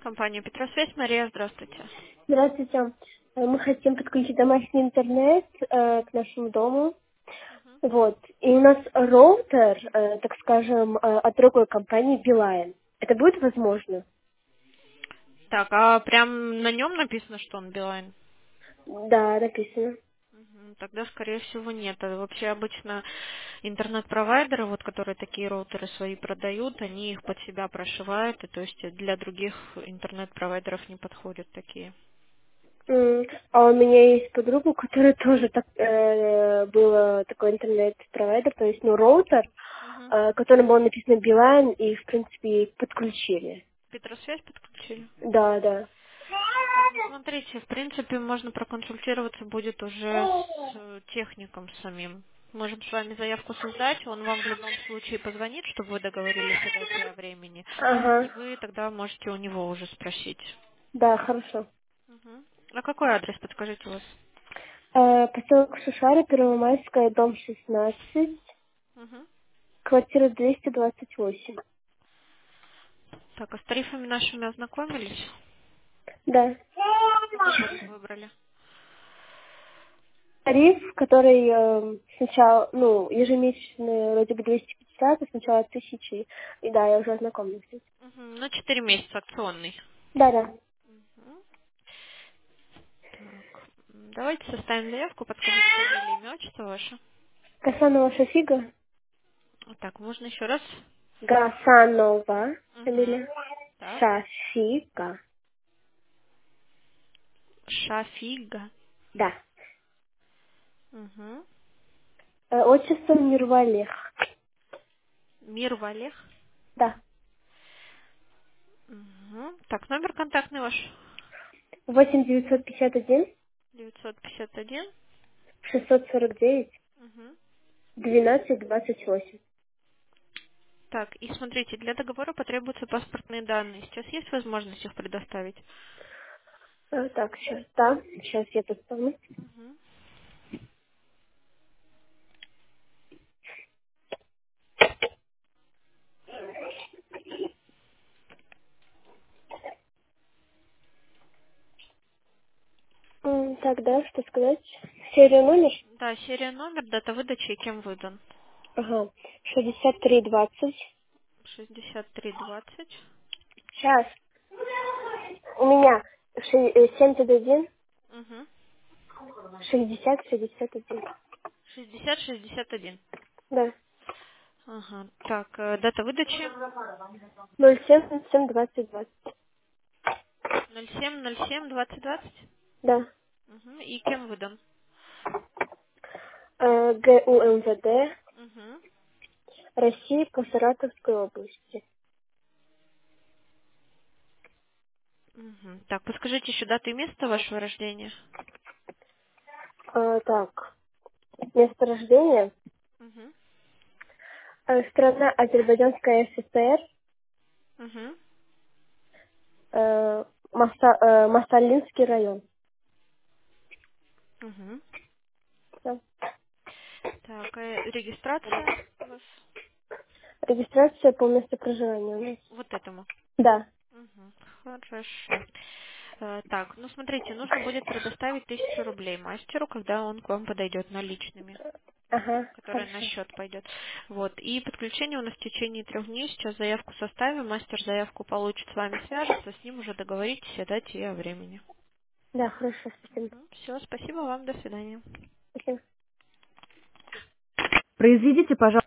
Компания Петросвязь. Мария, здравствуйте. Здравствуйте. Мы хотим подключить домашний интернет к нашему дому. Вот. И у нас роутер, так скажем, от другой компании Билайн. Это будет возможно? Так, а прям на нем написано, что он Билайн? Да, написано. Тогда, скорее всего, нет. А вообще обычно интернет-провайдеры, вот которые такие роутеры свои продают, они их под себя прошивают, и то есть для других интернет-провайдеров не подходят такие. А у меня есть подруга, у которой тоже так, был такой интернет-провайдер, то есть, роутер, Мгм. которым было написано Билайн, и, в принципе, подключили. Петросвязь подключили? Да, да. Так, ну смотрите, в принципе, можно проконсультироваться будет уже с техником самим. Можем с вами заявку создать, он вам в любом случае позвонит, чтобы вы договорились о дате и о времени. И Ага. вы тогда можете у него уже спросить. Да, хорошо. Мгм. А какой адрес, подскажите у вас? Поселок Шушара, Первомайская, дом 16, Мгм. квартира 228. Так, а с тарифами нашими ознакомились? Да. Какой тариф выбрали? Тариф, который сначала, ежемесячный, вроде бы 250, а сначала 1000. И да, я уже ознакомилась. Мгм. Ну, 4 месяца акционный. Да, да. Мгм. Так, давайте составим заявку, подскажите фамилию, имя, отчество ваше. Гасанова Шафига. Так, можно еще раз? Гасанова. Угу. Фамилия. Так. Шафига. Шафига. Да. Угу. Отчество Мирвалех. Мир Валех. Да. Угу. Так, номер контактный ваш. 8951 951. 649 Угу. 1228. Так, и смотрите, для договора потребуются паспортные данные. Сейчас есть возможность их предоставить? Так, сейчас, да. Сейчас я достану. Угу. Так, да, что сказать? Серия номер? Да, серия номер, дата выдачи и кем выдан. Ага. 6320. 6320. Сейчас. У меня 71 Угу. 60 61. 6061. Да. Ага. Так, дата выдачи 07 07.07.2020. Да. Угу. И кем выдан? ГУМВД Угу. России по Саратовской области. Угу. Так, подскажите еще дату и место вашего рождения. Так. Место рождения. Угу. Страна Азербайджанская ССР. Угу. Масалинский район. Угу. Да. Так, регистрация у вас Регистрация по месту проживания у нас. вот этому. Да. Угу. Хорошо. Так, ну смотрите, нужно будет предоставить 1000 рублей мастеру, когда он к вам подойдет наличными, Ага, которая на хорошо. счет пойдет. Вот. И подключение у нас в течение 3 дней. Сейчас заявку составим, мастер заявку получит, с вами свяжется, с ним уже договоритесь о дате и о времени. Да, хорошо, спасибо. Все, спасибо вам, до свидания. Спасибо. Произведите, пожалуйста.